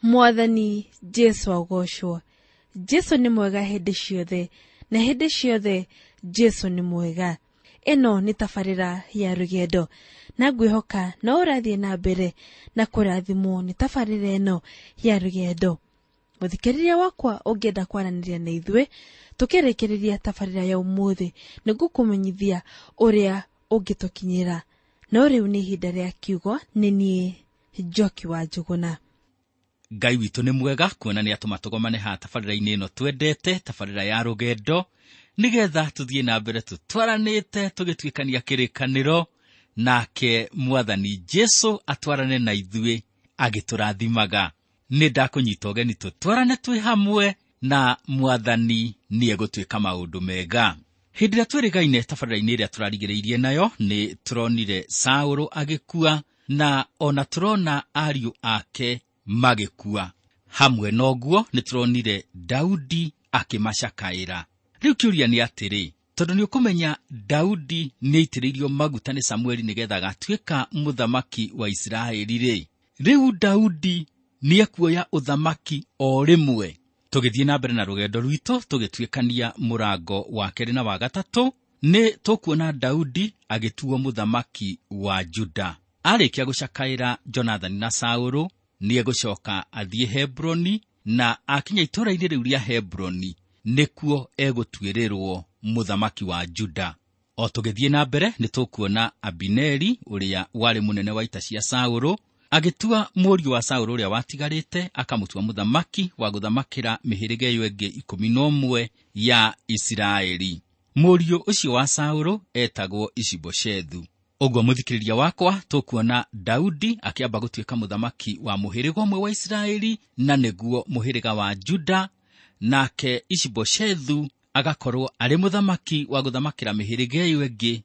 Mwathani Jesu agocwo. Jesu ni mwega hindi ciothe, na hindi ciothe Jesu ni mwega. Eno ni tabarĩra ya rũgendo, na ngwĩhoka no ũrathiĩ na mbere na kũrathimwo ni tabarĩra eno ya rũgendo. Mũthikĩrĩria wakwa ũngĩenda kwaranĩria na ithuĩ, tũkĩrĩkĩrĩria tabarĩra ya ũmũthĩ, nĩngũkũmenyithia ũrĩa ũngĩtũkinyĩra. No rĩu nĩ ihinda rĩa kiugo, nĩ niĩ Njoki wa Njũgũna. Ngai witũ nĩ mwega kuona nĩ atũma tũgomane ha tabarĩra-inĩ ĩno twendete, tabarĩra ya rũgendo, nĩgetha tũthiĩ na mbere tũtwaranĩte tũgĩtuĩkania kĩrĩkanĩro, nake Mwathani Jesu atwarane na ithuĩ agĩtũrathimaga. Nĩ ndakũnyita ũgeni tũtwarane twĩ hamwe, na Mwathani nĩ egũtuĩka maũndũ mega. Hĩndĩ ĩrĩa twĩrĩgaine tabarĩra-inĩ ĩrĩa tũrarigĩrĩirie nayo, nĩ tũronire Saũlũ agĩkua, na ona tũrona ariũ ake magĩkua. Hamwe noguo nĩ tũronire Daudi akĩmacakaĩra. Rĩu kĩũria nĩ atĩrĩ, tondũ nĩ ũkũmenya Daudi nĩ aitĩrĩirio maguta nĩ Samueli nĩgetha agatuĩka mũthamaki wa Isiraeli-rĩ, rĩu Daudi nĩ ekuoya ũthamaki o rĩmwe. Tũgĩthiĩ na mbere na rũgendo rwitũ tũgĩtuĩkania mũrango wa kerĩ na wa gatatũ, nĩ tũkuona Daudi agĩtuo mũthamaki wa Juda. Arĩkia gũcakaĩra Jonathani na Saũlũ, nĩ egũcoka athiĩ Hebroni, na akinya itũũra-inĩ rĩu rĩa Hebroni nĩkuo egũtuĩrĩrwo mũthamaki wa Juda. O tũgĩthiĩ na mbere nĩ tũkuona Abineri ũrĩa warĩ mũnene wa ita cia Saũlũ agĩtua mũriũ wa Saũlũ ũrĩa watigarĩte, akamũtua mũthamaki wa gũthamakĩra mĩhĩrĩga ĩyo ĩngĩ 11 ya Isiraeli. Mũriũ ũcio wa Saũlũ etagwo Ishiboshethu. Ũguo mũthikĩrĩria wakwa, tũkuona Daudi akĩamba gũtuĩka mũthamaki wa mũhĩrĩga ũmwe wa Isiraeli, na nĩguo mũhĩrĩga wa Juda, nake Ishiboshethu agakorwo arĩ mũthamaki wa gũthamakĩra mĩhĩrĩga ĩyo ĩngĩ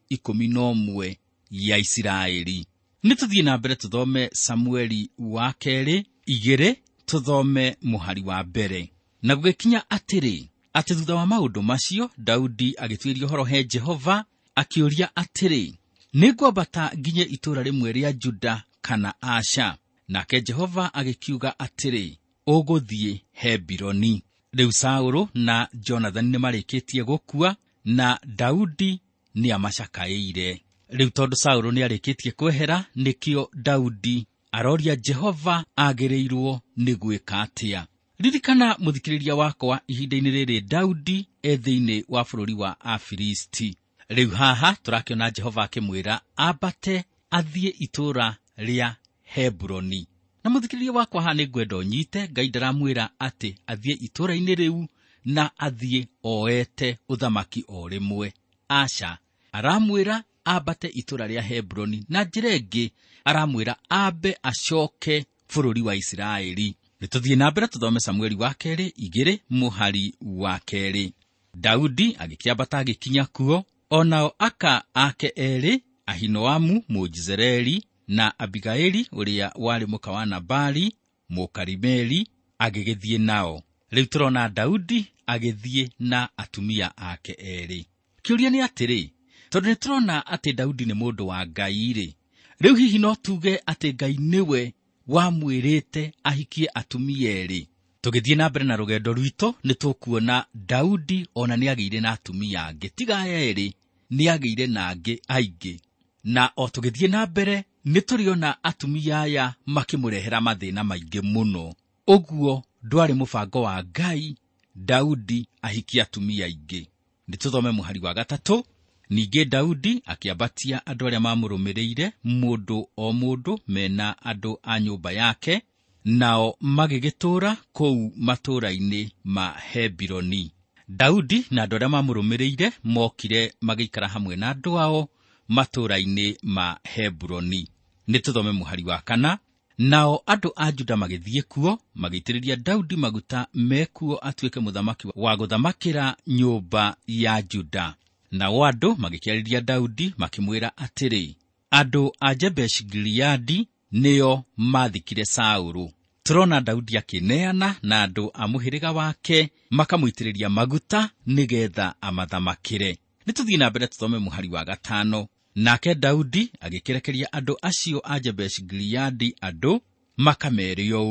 11 ya Isiraeli. Nĩ tũthiĩ na mbere tũthome Samueli wa kerĩ 2, tũthome mũhari wa mbere. Na gũgĩkinya atĩ thutha wa maũndũ macio, Daudi agĩtuĩria ũhoro he Jehova, akĩũria atĩrĩ, nĩngwambata nginye itũũra rĩmwe rĩa Juda kana aca? Nake Jehova agĩkiuga atĩrĩ, ũgũthiĩ Hebironi. Rĩu Saũlũ na Jonathani nĩ marĩkĩtie gũkua, na Daudi nĩ amacakaĩire. Rĩu tondũ Saũlũ nĩ arĩkĩtie kwehera, nĩkĩo Daudi aroria Jehova agĩrĩirwo nĩ gwĩka atĩa. Ririkana mũthikĩrĩria wakwa, ihinda-inĩ rĩrĩ Daudi thĩinĩ wa bũrũri wa Afilisti. Rĩu haha tũrakĩona Jehova akĩmwĩra ambate athiĩ itũũra rĩa Hebroni. Na mũthikĩrĩria wakwa, haha nĩ ngwenda ũnyite, Ngai ndaramwĩra atĩ athiĩ itũũra-inĩ rĩu na athiĩ oete ũthamaki o rĩmwe. Aca, aramwĩra ambate itũũra rĩa Hebroni, na njĩra ĩngĩ aramwĩra ambe acoke bũrũri wa Isiraeli. Nĩtũthiĩ na mbere tũthome Samueli wa kerĩ 2 mũhari wa 2. Daudi agĩkĩambata agĩkinya kuo, onao aka ake erĩ, Ahinoamu Mũjizereli na Abigaili ũrĩa warĩ mũka wa Nabali Mũkarimeli, agĩgĩthiĩ nao. Rĩu tũrona Daudi agĩthiĩ na atumia ake erĩ. Kĩũria nĩ atĩrĩ, tondũ nĩtũrona atĩ Daudi nĩ mũndũ wa Ngai-rĩ, rĩu hihi no tuge atĩ Ngai nĩwe wamwĩrĩte ahikie atumia erĩ? Tũgĩthiĩ na mbere na rũgendo rwitũ nĩ tũkuona Daudi ona nĩ agĩire na atumia angĩ, tiga aya erĩ, nĩ agĩire na angĩ aingĩ. Na o tũgĩthiĩ na mbere nĩ tũrĩona atumia aya makĩmũrehera mathĩna maingĩ mũno. Ũguo ndwarĩ mũbango wa Ngai Daudi ahikie atumia aingĩ. Nĩ tũthome mũhari wa 3. Ningĩ Daudi akĩambatia andũ arĩa mamũrũmĩrĩire, mũndũ o mũndũ mena andũ a nyũmba yake, nao magĩgĩtũũra kũu matũũra-inĩ ma Hebironi. Daudi na andũ arĩa mamũrũmĩrĩire mokire magĩikara hamwe na andũ ao matũũra-inĩ ma Hebironi. Nĩ tũthome mũhari wa 4. Nao andũ a Juda magĩthiĩ kuo, magĩitĩrĩria Daudi maguta mekuo atuĩke mũthamaki wa gũthamakĩra nyũmba ya Juda. Nao andũ magĩkĩarĩria Daudi makĩmwĩra atĩrĩ, andũ a Jabeshi-Gileadi nĩo mathikire Saũlũ. Tũrona Daudi akĩneana na andũ a mũhĩrĩga wake makamũitĩrĩria maguta nĩgetha amathamakĩre. Nĩtũthiĩ na mbere tũthome mũhari wa 5. Nake Daudi agĩkĩrekeria andũ acio a Jabeshi-Gileadi andũ, makameria ũũ,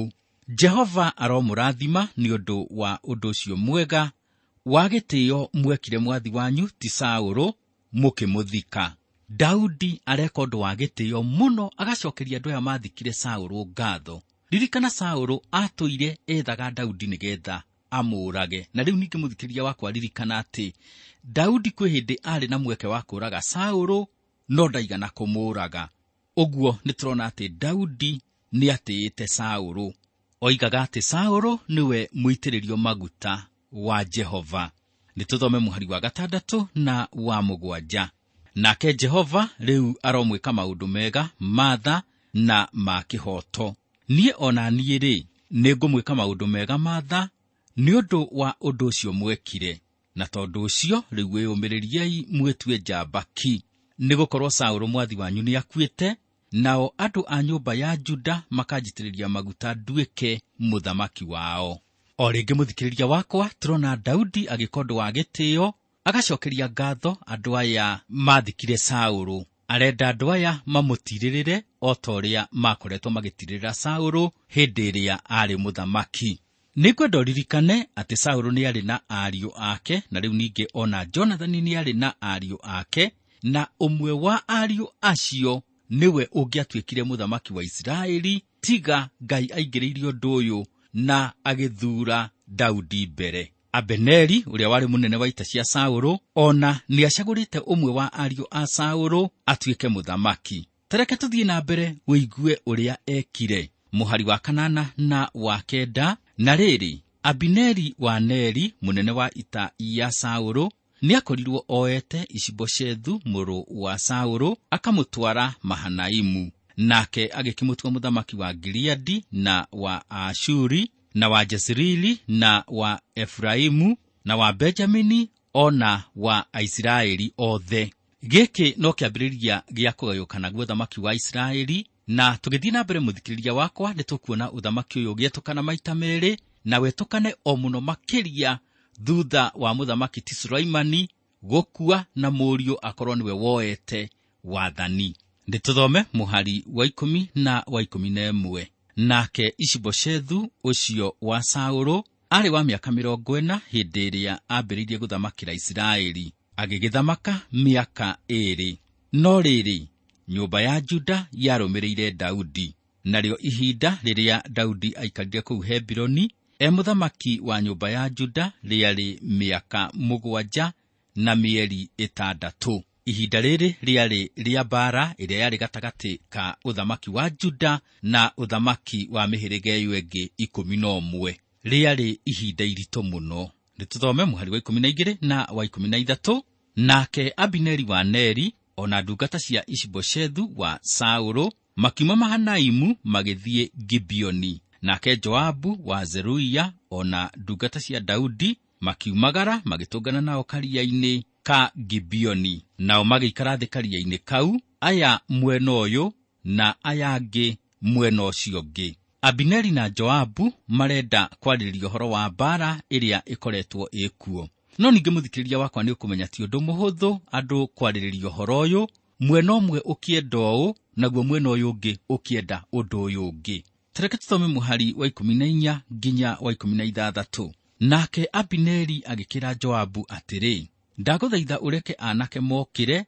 Jehova aromũrathima nĩ ũndũ wa ũndũ ũcio mwega wa gĩtĩĩo mwekire mwathi wanyu ti Saũlũ mũkĩmũthika. Daudi areka ũndũ wa gĩtĩĩo mũno agacokeria andũ aya mathikire Saũlũ ngatho. Ririkana Saũlũ atũire ethaga Daudi nĩgetha amũrage. Na rĩu ningĩ mũthikĩrĩria wakwa ririkana atĩ Daudi kwĩ hĩndĩ arĩ na mweke wa kũraga Saũlũ no ndaigana kũmũraga. Ũguo nĩtũrona atĩ Daudi nĩatĩĩte Saũlũ. Oigaga atĩ Saũlũ nĩwe mũitĩrĩrio maguta wa Jehova. Nĩtũthome mũhari wa 6 na wa 7. Nake Jehova rĩu aromwĩka maũndũ mega, matha na ma kĩhoto. Niĩ ona niĩ nĩngũmwĩka maũndũ mega, matha nĩ ũndũ wa ũndũ ũcio mwekire. Na tondũ ũcio rĩu wĩyũmĩrĩriei mwĩtue njambaki. Nĩgũkorwo Saũlũ mwathi wanyu nĩakuĩte, nao andũ a nyũmba ya Juda makanjitĩrĩria maguta nduĩke mũthamaki wao. O rĩngĩ mũthikĩrĩria wakwa, tũrona Daudi agĩka ũndũ wa gĩtĩĩo, agacokeria ngatho andũ aya mathikire Saũlũ. Arenda andũ aya mamũtirĩrĩre o ta ũrĩa makoretwo magĩtirĩrĩra Saũlũ hĩndĩ ĩrĩa arĩ mũthamaki. Nĩngwenda ũririkane atĩ Saũlũ nĩ arĩ na ariũ ake, na rĩu ningĩ ona Jonathani nĩ arĩ na ariũ ake, na ũmwe wa ariũ acio nĩwe ũngĩatuĩkire mũthamaki wa Isiraeli, tiga Ngai aingĩrĩirie ũndũ ũyũ na agĩthuura Daudi mbere. Abeneri, ũrĩa warĩ mũnene wa ita cia Saũlũ, ona nĩacagũrĩte ũmwe wa ariũ a Saũlũ atuĩke mũthamaki. Tareke tũthiĩ na mbere wĩigue ũrĩa ekire. Mũhari wa 8 na wa 9. Na rĩrĩ, Abineri wa Neri, mũnene wa ita ya Saũlũ, nĩakorirwo oete Ishiboshethu mũrũ wa Saũlũ, akamũtwara Mahanaimu. Nake agĩkĩmũtua mũthamaki wa Gileadi na wa Ashuri na wa Jezreeli na wa Efraimu na wa Benjamini ona wa Isiraeli othe. Gĩkĩ no kĩambĩrĩria gĩa kũgayũkana gwa ũthamaki wa Isiraeli, na tũgĩthiĩ na mbere mũthikĩrĩria wakwa nĩtũkuona ũthamaki ũyũ ũgĩetũkana maita merĩ, na wetũkane o mũno makĩria thutha wa mũthamaki ti Sulaimani gũkua na mũriũ akorwo nĩwe woete wathani. Nĩtũthome mũhari wa 10 na wa 11. Nake Ishiboshethu ũcio wa Saũlũ arĩ wa mĩaka 40 hĩndĩ ĩrĩa ambĩrĩirie gũthamakĩra Isiraeli. Agĩgĩthamaka mĩaka 2. No rĩrĩ, nyũmba ya Juda yarũmĩrĩire Daudi. Narĩo ihinda rĩrĩa Daudi aikarire kũu Hebironi, mũthamaki wa nyũmba ya Juda rĩarĩ mĩaka 7 na mĩeri 6. Ihinda rĩrĩ rĩarĩ rĩa mbara ĩrĩa yarĩ gatagatĩ ka ũthamaki wa Juda na ũthamaki wa mĩhĩrĩga ĩyo ĩngĩ 11. Rĩarĩ ihinda iritũ mũno. Nĩtũthome mũhari wa 12 na wa 13. Nake Abineri wa Neri ona ndungata cia Ishiboshethu wa Saũlũ makiuma Mahanaimu magĩthiĩ Gibeoni. Nake Joabu wa Zeruia ona ndungata cia Daudi makiumagara magĩtũngana nao karia-inĩ ka Gibeoni. Nao magĩikara thĩ karia-inĩ kau, aya mwena ũyũ na aya angĩ mwena ũcio ũngĩ. Abineri na Joabu marenda kwarĩrĩria ũhoro wa mbara ĩrĩa ĩkoretwo ĩkuo. No ningĩ mũthikĩrĩria wakwa nĩ ũkũmenya ti ũndũ mũhũthũ andũ kwarĩrĩria ũhoro ũyũ, mwena ũmwe ũkĩenda ũũ, naguo mwena ũyũ ũngĩ ũkĩenda ũndũ ũyũ ũngĩ. Tareke tũthome mũhari wa 14 nginya wa 16. Nake Abineri agĩkĩra Joabu atĩrĩ, ndagũthaitha ũreke anake mokĩre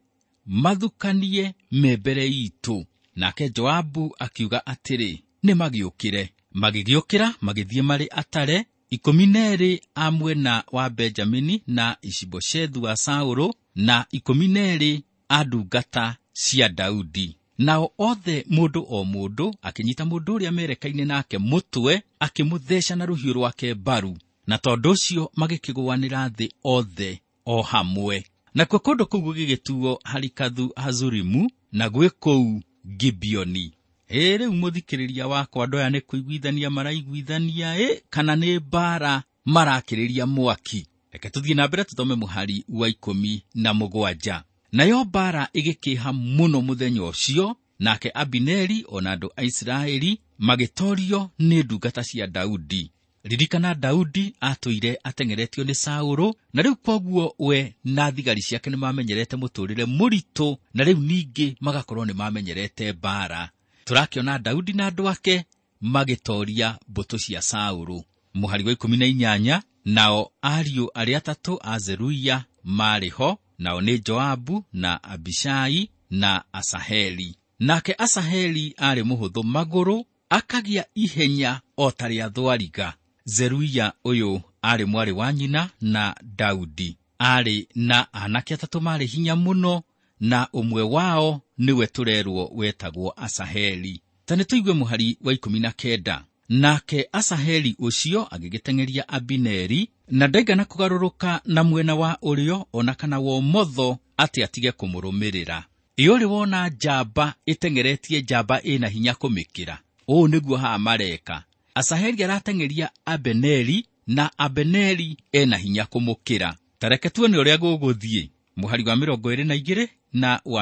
mathukanie mbere itũ. Nake Joabu akiuga atĩrĩ, nĩ magĩũkĩre. Magĩgĩũkĩra magĩthiĩ marĩ atare, 12 a mwena wa Benjamini na Ishiboshethu wa Saũlũ na 12 a ndungata cia Daudi. Nao othe mũndũ o mũndũ akĩnyita mũndũ ũrĩa merekaine nake mũtwe, akĩmũtheca na rũhiũ rwake mbaru. Na tondũ ũcio magĩkĩgũanĩra thĩ othe o hamwe. Nakuo kũndũ kũu gũgĩgĩtuo Harikathu Hazurimu na gwĩ kũu Gibeoni. Rĩu mũthikĩrĩria wakwa, andũ aya nĩ kũiguithania maraiguithania kana nĩ mbara marakĩrĩria mwaki? Reke tũthiĩ na mbere tũthome mũhari wa 17. Nayo mbara ĩgĩkĩha mũno mũthenya ũcio, nake Abineri ona andũ a Isiraeli magĩtorio nĩ ndungata cia Daudi. Ririkana Daudi atũire ateng'eretio nĩ Saũlũ, na rĩu koguo we na thigari ciake nĩmamenyerete mũtũrĩre mũritũ, na rĩu ningĩ magakorwo nĩmamenyerete mbara. Tũrakĩona Daudi na andũ ake magitoria mbũtũ cia Saũlũ. Mũhari wa 18, nao ariũ arĩa atatũ a Zeruia marĩ ho, nao nĩ Joabu na Abishai na Asaheli. Nake Asaheli arĩ mũhũthũ magũrũ, akagĩa ihenya o ta rĩa thwariga. Zeruia ũyũ arĩ mwarĩ wa nyina na Daudi. Arĩ na anake atatũ marĩ hinya mũno, na ũmwe wao nĩwe tũrerwo wetagwo Asaheli. Tani tũigue mũhari wa 19. Nake Asaheli ũcio agĩgĩteng'eria Abineri, na ndaigana kũgarũrũka na mwena wa ũrĩo ona kana wa ũmotho atĩ atige kũmũrũmĩrĩra. Ĩyo wona njamba ĩteng'eretie njamba ĩna hinya kũmĩkĩra. Ũũ nĩguo haha mareka. Asaheli arateng'eria Abineri, na Abineri ena hinya kũmũkĩra. Tareke tuone ũrĩa gũgũthiĩ. Mũhari wa 22 na wa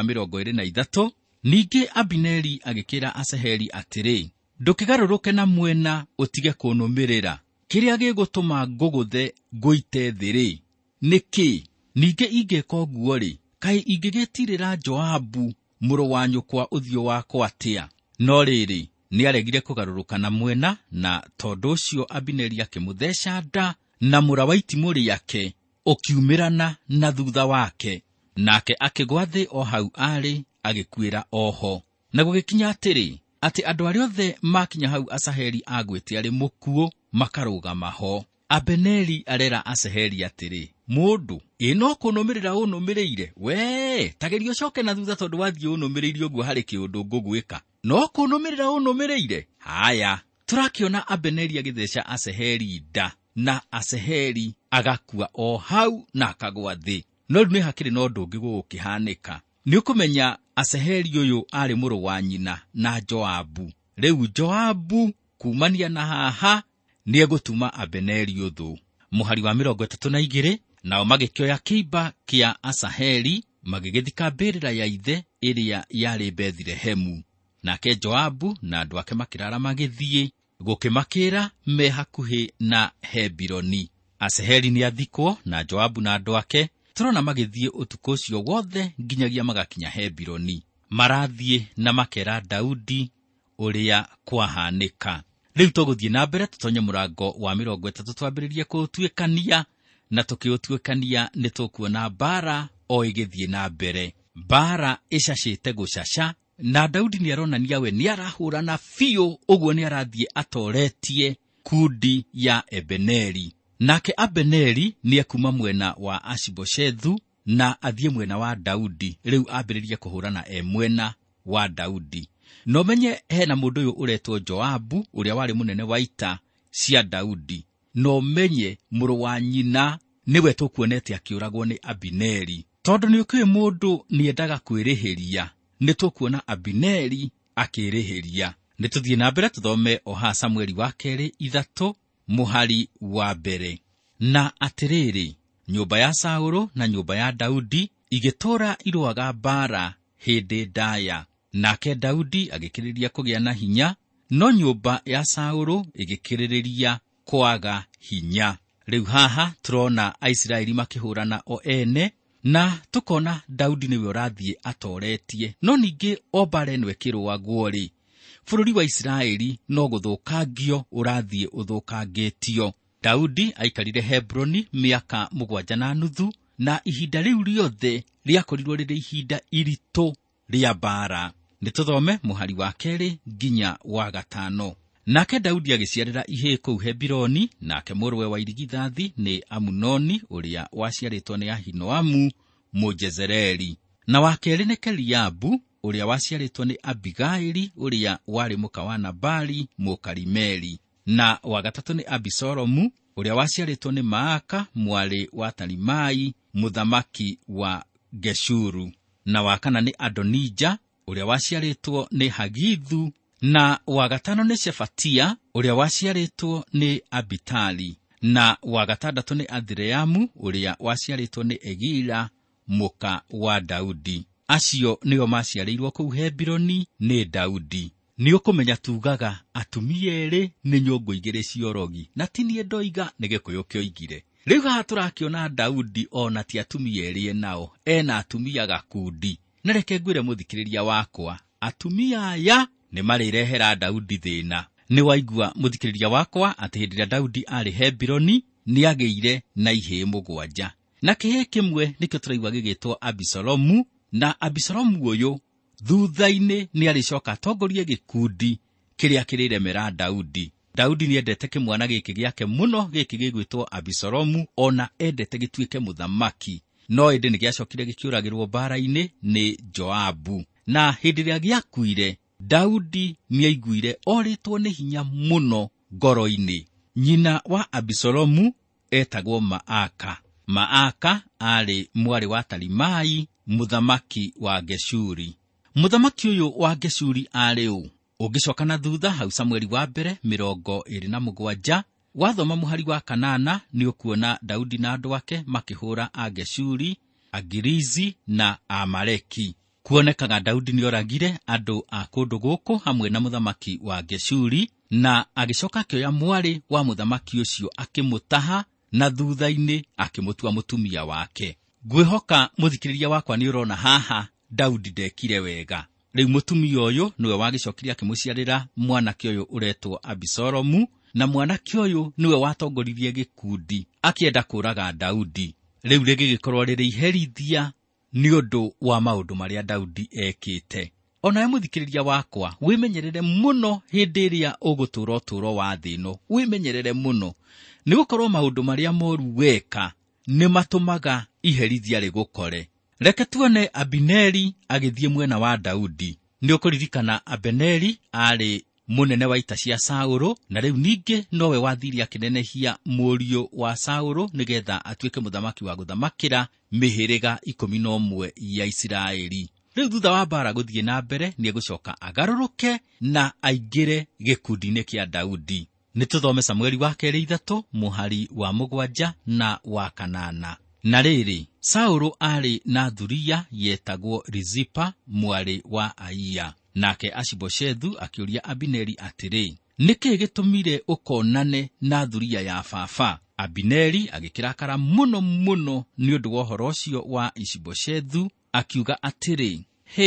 23. Ningĩ Abineri agĩkĩra Asaheli atĩrĩ, ndũkĩgarũrũke na mwena ũtige kũnũmĩrĩra. Kĩrĩa gĩgũtũma ngũgũthe ngũite thĩ-rĩ, nĩkĩ? Ningĩ ingĩka ũguo-rĩ, kaĩ ingĩgĩtirĩra Joabu mũrũ wa nyũkwa ũthiũ wakwa atĩa? No rĩrĩ, nĩaregire kũgarũrũka na mwena, na tondũ ũcio Abineri akĩmũtheca nda, na mũra wa itimũ rĩake ũkiumĩrana na thutha wake, nake akĩgwa thĩ o hau arĩ, agĩkuĩra oho. Na gũgĩkinya atĩrĩ, atĩ andũ arĩa othe makinya hau Asaheli agwĩte arĩ mũkuũ makarũgama ho. Abineri arera Asaheli atĩrĩ, mũndũ no kũnũmĩrĩra ũnũmĩrĩire? Wee, tageria ũcoke na thutha, tondũ wathiĩ ũnũmĩrĩire ũguo harĩ kĩũndũ ngũgwĩka. No kũnũmĩrĩra ũnũmĩrĩire? Haya, tũrakĩona Abineri agĩtheca Asaheli nda, na Asaheli agakua o hau na akagwa thĩ. No rĩu nĩ hakĩrĩ na ũndũ ũngĩ gũgũkĩhanĩka. Nĩũkũmenya Asaheli ũyũ arĩ mũrũ wa nyina na Joabu. Rĩu Joabu kumania na haha nĩegũtuma Abineri ũthũ. Mũhari wa 32, nao magĩkĩoya kĩimba kĩa Asaheli magĩgĩthika mbĩrĩra ya ithe ĩrĩa yarĩ Bethlehemu. Nake Joabu na andũ ake makĩrara magĩthiĩ gũkĩmakĩra me hakuhĩ na Hebironi. Asaheli nĩathikwo na Joabu na andũ ake, tũrona magĩthiĩ ũtukũ ũcio wothe nginyagia magakinya Hebironi. Marathiĩ na makera Daudi ũrĩa kwahanĩka. Rĩu tũgũthiĩ na mbere tũtonye mũrango wa 30 twambĩrĩrie kũũtuĩkania, na tũkĩũtuĩkania nĩ tũkuona mbara o ĩgĩthiĩ na mbere. Mbara ĩcacĩte gũcaca, na Daudi nĩaronania we nĩarahũrana biũ, ũguo nĩarathiĩ atoretie kundi ya Abineri. Nake Abineri nĩekuma mwena wa Ashiboshethu na athiĩ mwena wa Daudi. Rĩu ambĩrĩrie kũhũrana mwena wa Daudi. No menye hena mũndũ ũyũ ũretwo Joabu, ũrĩa warĩ mũnene wa ita cia Daudi. No menye mũrũ wa nyina nĩwe tũkuonete akĩũragwo nĩ Abineri. Tondũ nĩũkĩũĩ mũndũ nĩendaga kwĩrĩhĩria, nĩtũkuona Abineri akĩrĩhĩria. Nĩtũthiĩ na mbere tũthome o ha Samweli wa 2:3 mũhari wa mbere. Na atĩrĩrĩ, nyũmba ya Saũlũ na nyũmba ya Daudi igĩtũũra irũaga mbara hĩndĩ ndaya. Nake Daudi agĩkĩrĩrĩria kũgĩa na hinya, no nyũmba ya Saũlũ ĩgĩkĩrĩrĩria kwaga hinya. Rĩu haha tũrona Aisiraeli makĩhũrana o ene, na tũkona Daudi nĩwe ũrathiĩ atoretie. No ningĩ o mbara ĩno ĩkĩrũagwo-rĩ, bũrũri wa Isiraeli no gũthũkangio ũrathiĩ ũthũkangĩtio. Daudi aikarire Hebroni mĩaka 7.5, na ihinda rĩu rĩothe rĩakorirwo rĩrĩ ihinda iritũ rĩa mbara. Nĩtũthome mũhari wa 2 nginya wa 5. Nake Daudi agĩciarĩra ihĩĩ kũu Hebironi, nake mũrũwe wa irigithathi nĩ Amunoni ũrĩa waciarĩtwo nĩ Ahinoamu Mũjezereli. Na wa kerĩ nĩ Keliabu ũrĩa waciarĩtwo nĩ Abigaili ũrĩa warĩ mũka wa Nabali Mũkarimeli. Na wa gatatũ nĩ Abisalomu ũrĩa waciarĩtwo nĩ Maaka mwarĩ wa Talimai mũthamaki wa Geshuru. Na wa kana nĩ Adonija ũrĩa waciarĩtwo nĩ Hagithu. Na wa gatano nĩ Shefatia ũrĩa waciarĩtwo nĩ Abitali. Na wa gatandatũ nĩ Adhireamu ũrĩa waciarĩtwo nĩ Egila mũka wa Daudi. Acio nĩo maciarĩirwo kũu Hebironi nĩ Daudi. Nĩũkũmenya tugaga atumia erĩ nĩ nyũngũ igĩrĩ ciorogi, na ti niĩ ndoiga, nĩ Gĩkũyũ kĩoigire. Rĩu haha tũrakĩona Daudi ona ti atumia erĩ nao, ena atumia gakundi. Na reke ngwĩre mũthikĩrĩria wakwa, atumia aya nĩ marĩrehera Daudi thĩna. Nĩ waigua mũthikĩrĩria wakwa atĩ hĩndĩ ĩrĩa Daudi arĩ Hebironi nĩagĩire na ihĩĩ 7, na kĩhĩĩ kĩmwe nĩkĩo tũraigua gĩgĩtwo Abisalomu, na Abisalomu ũyũ thutha-inĩ nĩarĩcoka atongorie gĩkundi kĩrĩa kĩrĩremera Daudi. Daudi nĩendete kĩmwana gĩkĩ gĩake mũno, gĩkĩ gĩgwĩtwo Abisalomu, ona endete gĩtuĩke mũthamaki, no ĩndĩ nĩgĩacokire gĩkĩũragĩrwo mbara-inĩ nĩ Joabu. Na hĩndĩ ĩrĩa gĩakuire, Daudi nĩaiguire orĩtwo nĩ hinya mũno ngoro-inĩ. Nyina wa Abisalomu etagwo Maaka. Maaka arĩ mwarĩ wa Talimai, mũthamaki wa Geshuri. Mũthamaki ũyũ wa Geshuri arĩ ũ? Ũngĩcoka na thutha hau Samweli wa mbere 27, wathoma mũhari wa 8 nĩũkuona Daudi na andũ ake makĩhũra Ageshuri, Agirizi na Amaleki. Kuonekaga Daudi nĩoragire andũ a kũndũ gũkũ hamwe na mũthamaki wa Geshuri, na agĩcoka akĩoya mwarĩ wa mũthamaki ũcio akĩmũtaha, na thutha-inĩ akĩmũtua mũtumia wake. Ngwĩhoka mũthikĩrĩria wakwa nĩũrona haha Daudi ndekire wega. Rĩu mũtumia ũyũ nĩwe wagĩcokire akĩmũciarĩra mwanake ũyũ ũretwo Abisalomu, na mwanake ũyũ nĩwe watongoririe gĩkundi akĩenda kũraga Daudi. Rĩu rĩgĩgĩkorwo rĩrĩ iherithia nĩ ũndũ wa maũndũ marĩa Daudi ekĩte. Ona we mũthikĩrĩria wakwa, wĩmenyerere mũno hĩndĩ ĩrĩa ũgũtũũra ũtũũro wa thĩ ĩno. Wĩmenyerere mũno, nĩgũkorwo maũndũ marĩa moru weka nĩ matũmaga iherithia rĩgũkore. Reke tuone Abineri agĩthiĩ mwena wa Daudi. Nĩũkũririkana Abineri arĩ mũnene wa ita cia Saũlũ, na rĩu ningĩ nowe wathire akĩnenehia mũriũ wa Saũlũ nĩgetha atuĩke mũthamaki wa gũthamakĩra mĩhĩrĩga 11 ya Isiraeli. Rĩu thutha wa mbara gũthiĩ na mbere, nĩegũcoka agarũrũke na aingĩre gĩkundi-inĩ kĩa Daudi. Nĩtũthome Samweli wa 2 mũhari wa 7 na wa 8. Na rĩrĩ, Saũlũ arĩ na thuria yetagwo Rizipa, mwarĩ wa Aia. Nake Ashiboshethu akĩũria Abineri atĩrĩ, nĩkĩĩ gĩtũmire ũkonane na thuria ya baba? Abineri agĩkĩrakara mũno mũno nĩ ũndũ wa ũhoro ũcio wa Ishiboshethu, akiuga atĩrĩ,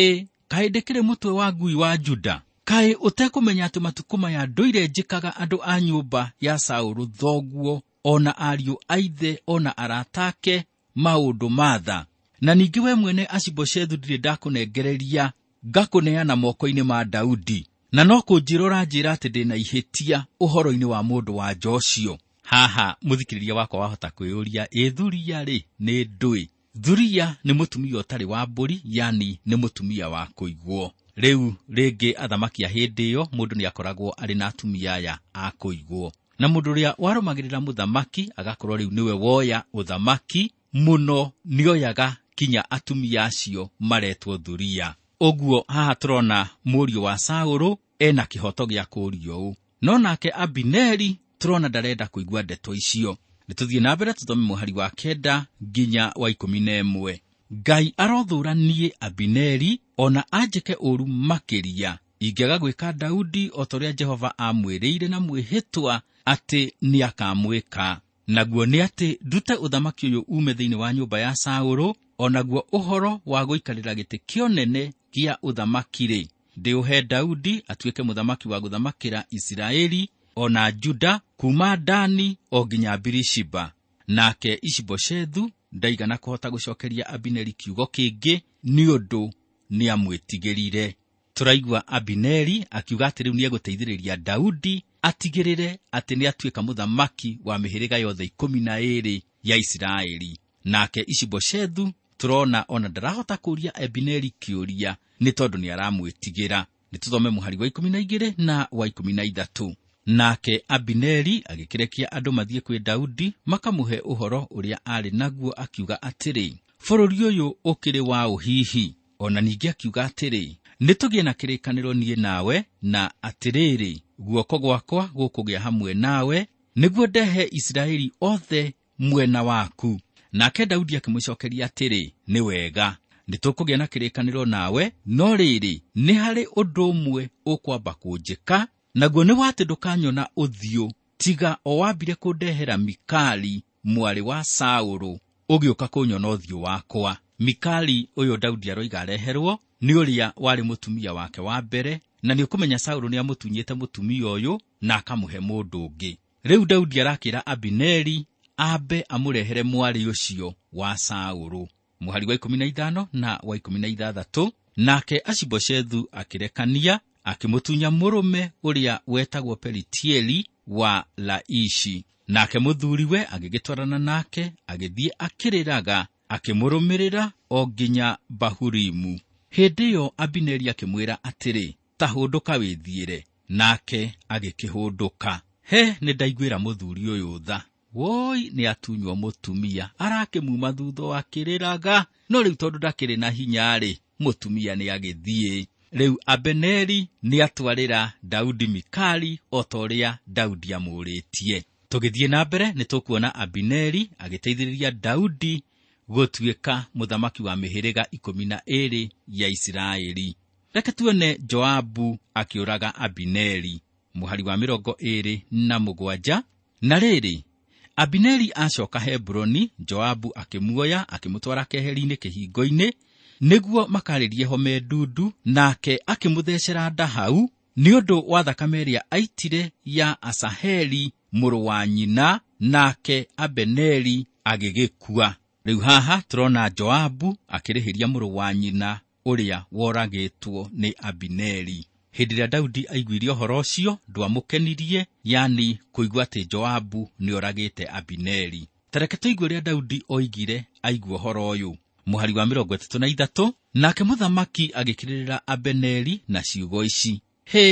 kaĩ ndĩkĩrĩ mũtwe wa ngui wa Juda? Kaĩ ũtekũmenya atĩ matukũ maya ndũire njĩkaga andũ a nyũmba ya Saũlũ thoguo, ona ariũ a ithe, ona aratake maũndũ matha? Na ningĩ we mwene Ashiboshethu ndirĩ ndakũnengereria ngakũneana moko-inĩ ma Daudi, na no kũnjĩrora njĩra atĩ ndĩna ihĩtia ũhoro-inĩ wa mũndũ wa Joshua. Haha mũthikĩrĩria wakwa wahota kwĩyũria, thuria-rĩ nĩ ndũĩ? Thuria nĩ mũtumia ũtarĩ wa mbũri, yani nĩ mũtumia wa kũigwo. Rĩu rĩngĩ athamaki a hĩndĩ ĩyo mũndũ nĩakoragwo arĩ na atumia aya a kũigwo, na mũndũ ũrĩa warũmagĩrĩra mũthamaki agakorwo rĩu nĩwe woya ũthamaki mũno, nĩoyaga kinya atumia acio maretwo thuria. Ũguo haha tũrona mũriũ wa Saũlũ ena kĩhoto gĩa kũũrio ũũ, no nake Abineri tũrona ndarenda kũigua ndeto icio. Nĩtũthiĩ na mbere tũthome mũhari wa 9 nginya wa 11. Ngai arothũranie Abineri, ona anjĩke ũru makĩria, ingĩaga gwĩka Daudi o torĩa Jehova amwĩrĩire na mwĩhĩtwa atĩ nĩakamwĩka. Naguo nĩ atĩ ndute ũthamaki ũyũ ume thĩinĩ wa nyũmba ya Saũlũ, onaguo ũhoro wa gũikarĩra gĩtĩ kĩonene gĩa ũthamaki-rĩ, ndĩũhe Daudi atuĩke mũthamaki wa gũthamakĩra Isiraeli ona Juda, kuma Dani o nginya Birishiba. Nake Ishiboshethu ndaigana kũhota gũcokeria Abineri kiugo kĩngĩ nĩ ũndũ nĩamwĩtigĩrire. Tũraigua Abineri akiuga atĩ rĩu nĩegũteithĩrĩria Daudi atigĩrĩre atĩ nĩatuĩka mũthamaki wa mĩhĩrĩga yothe 12 ya Isiraeli. Nake Ishiboshethu tũrona ona ndarahota kũũria Abineri kĩũria nĩ tondũ nĩaramwĩtigĩra. Nĩtũthome mũhari wa 12 na wa 13. Nake Abineri agĩkĩrekia andũ mathiĩ kwĩ Daudi makamũhe ũhoro ũrĩa arĩ naguo, akiuga atĩrĩ, bũrũri ũyũ ũkĩrĩ wa ũhihi. Ona ningĩ akiuga atĩrĩ, nĩtũgĩe na kĩrĩkanĩro niĩ nawe, na atĩrĩrĩ, guoko gwakwa gũkũgĩa hamwe nawe, nĩguo ndehe Isiraeli othe mwena waku. Nake Daudi akĩmũcokeria atĩrĩ, nĩ wega, nĩtũkũgĩa na kĩrĩkanĩro nawe, no rĩrĩ, nĩ harĩ ũndũ ũmwe ũkwamba kũnjĩka, naguo nĩ watĩ ndũkanyona ũthiũ, tiga o wambire kũndehera Mikali, mwarĩ wa Saũlũ, ũgĩũka kũnyona ũthiũ wakwa. Mikali ũyũ Daudi aroiga areherwo nĩ ũrĩa warĩ mũtumia wake wa mbere, na nĩ ũkũmenya Saũlũ nĩ amũtunyĩte mũtumia ũyũ na akamuhe mũndũ ũngĩ. Rĩu Daudi arakĩra Abineri ambe amũrehere mwarĩ ũcio wa Saũlũ. Mũhari wa 15 na wa 16, nake Ashiboshethu akĩrekania akĩmũtunya mũrũme ũrĩa wetagwo Pelitieli wa Laishi. Nake mũthuriwe agĩgĩtwarana nake agĩthiĩ akĩrĩraga akĩmũrũmĩrĩra o nginya Bahurimu. Hĩndĩ ĩyo Abineri akĩmwĩra atĩrĩ, ta hũndũka wĩthiĩre. Nake agĩkĩhũndũka. Nĩ ndaiguĩra mũthuri ũyũ tha. Woi, nĩ atunywo mũtumia, arakĩmuma thutha akĩrĩraga. No rĩu tondũ ndakĩrĩ na hinya-rĩ, mũtumia nĩ agĩthiĩ. Rĩu Abineri nĩ atwarĩra Daudi Mikali o ta ũrĩa Daudi amũrĩtie. Tũgĩthiĩ na mbere nĩ tũkuona Abineri agĩteithĩrĩria Daudi gũtuĩka mũthamaki wa mĩhĩrĩga 12 ya Isiraeli. Reke tuone Joabu akĩũraga Abineri. Mũhari wa 27. Na rĩrĩ, Abineri acoka Hebroni, Joabu akĩmuoya akĩmũtwara keheri-inĩ kĩhingo-inĩ nĩguo makarĩrie home ndundu, nake akĩmũthecera nda hau nĩ ũndũ wa thakame ĩrĩa aitire ya Asaheli mũrũ wa nyina, nake Abineri agĩgĩkua. Rĩu haha tũrona Joabu akĩrĩhĩria mũrũ wa nyina ũrĩa woragĩtwo nĩ Abineri. Hĩndĩ ĩrĩa Daudi aiguire ũhoro ũcio ndwamũkenirie, yani kũigua atĩ Joabu nĩ oragĩte Abineri. Tareke tũigue ũrĩa Daudi oigire aigua ũhoro ũyũ. Mũhari wa 33. Nake mũthamaki agĩkĩrĩrĩra Abineri na ciugo ici: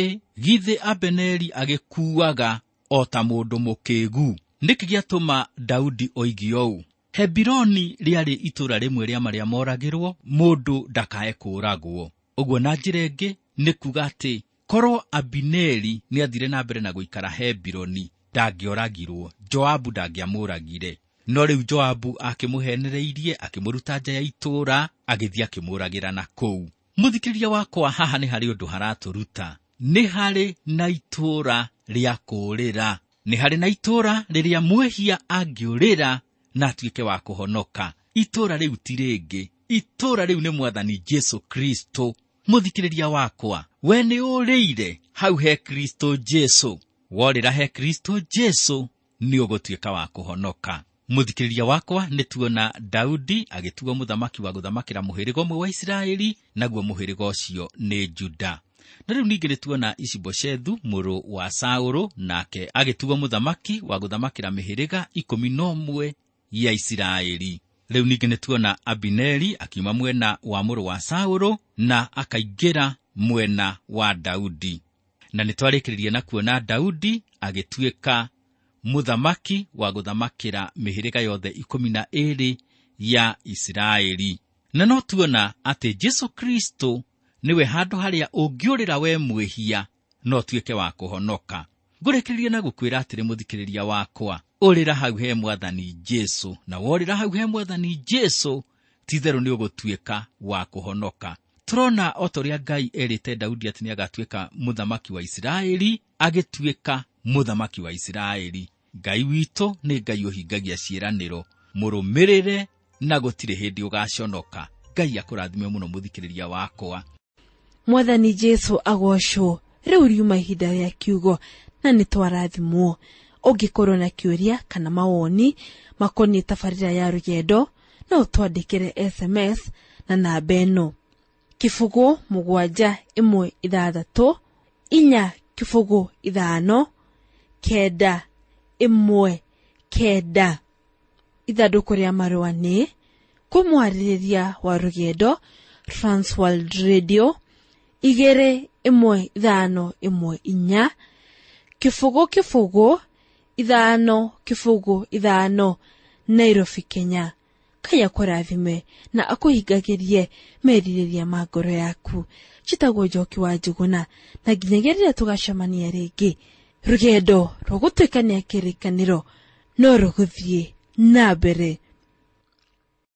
githĩ Abineri agĩkuaga o ta mũndũ mũkĩgu? Nĩkĩ gĩatũma Daudi oigi ũũ? Hebironi rĩarĩ itũũra rĩmwe rĩa marĩa moragĩrwo mũndũ ndakae kũũragwo. Ũguo na njĩra ĩngĩ nĩ kuga atĩ korwo Abineri nĩ athire na mbere na gũikara Hebironi, ndangĩoragirwo, Joabu ndangĩamũragire. No rĩu Joabu akĩmũhenereirie, akĩmũruta nja ya itũũra, agĩthiĩ akĩmũragĩra na kũu. Mũthikĩrĩria wakwa, haha nĩ harĩ ũndũ haratũruta. Nĩ harĩ na itũũra rĩa kũũrĩra, nĩ harĩ na itũũra rĩrĩa mwehia angĩũrĩra na atuĩke wa kũhonoka. Itũũra rĩu ti rĩngĩ, itũũra rĩu nĩ Mwathani Jesu Kristo. Mũthikĩrĩria wakwa, we nĩ ũrĩire hau he Kristo Jesu. Worĩra he Kristo Jesu nĩ ũgũtuĩka wa kũhonoka. Mũthikĩrĩria wakwa, nĩ tuona Daudi agĩtuo mũthamaki wa gũthamakĩra mũhĩrĩga ũmwe wa Isiraeli, naguo mũhĩrĩga ũcio nĩ Juda. Na rĩu ningĩ nĩ tuona Ishiboshethu mũrũ wa Saũlũ, nake agĩtuo mũthamaki wa gũthamakĩra mĩhĩrĩga 11 ya Isiraeli. Rĩu ningĩ nĩ tuona Abineri akiuma mwena wa mũrũ wa Saũlũ na akaingĩra mwena wa Daudi. Na nĩ twarĩkĩrĩria na kuona Daudi agĩtuĩka mũthamaki wa gũthamakĩra mĩhĩrĩga yothe 12 ya Isiraeli. Na no tuona atĩ Jesu Kristo nĩwe handũ harĩa ũngĩũrĩra we mwĩhia no tuĩke wa kũhonoka. Ngũrĩkĩrĩria na gũkwĩra atĩrĩ mũthikĩrĩria wakwa, ũrĩra hau he Mwathani Jesu, na worĩra hau he Mwathani Jesu ti-itherũ nĩ ũgũtuĩka wa kũhonoka. Tũrona o ta ũrĩa Ngai erĩte Daudi atĩ nĩ agatuĩka mũthamaki wa Isiraeli, agĩtuĩka mũthamaki wa Isiraeli. Ngai witũ nĩ Ngai ũhingagia ciĩranĩro. Mũrũmĩrĩre na gũtirĩ hĩndĩ ũgaconoka. Ngai akũrathime mũno mũthikĩrĩria wakwa. Mwathani Jesu agocwo. Rĩu riuma ihinda rĩa kiugo na nĩ twarathimwo. Ũngĩkorwo na kĩũria kana mawoni makoniĩ tabarĩra ya rũgendo, no twandĩkĩre SMS na namba ĩno: 716-459-919. Ithandũkũ rĩa marũa nĩ Mũmwarĩrĩria wa rũgendo, Transworld Radio 21514, 550 Nairobi, Kenya. Ngai akũrathime na akũhingagĩrie merirĩria ma ngoro yaku. Njĩtagwo Njoki wa Njuguna, na nginyagia rĩrĩa tũgacemania rĩngĩ, rũgendo rũgũtuĩkania kĩrĩkanĩro no rũgũthiĩ na mbere.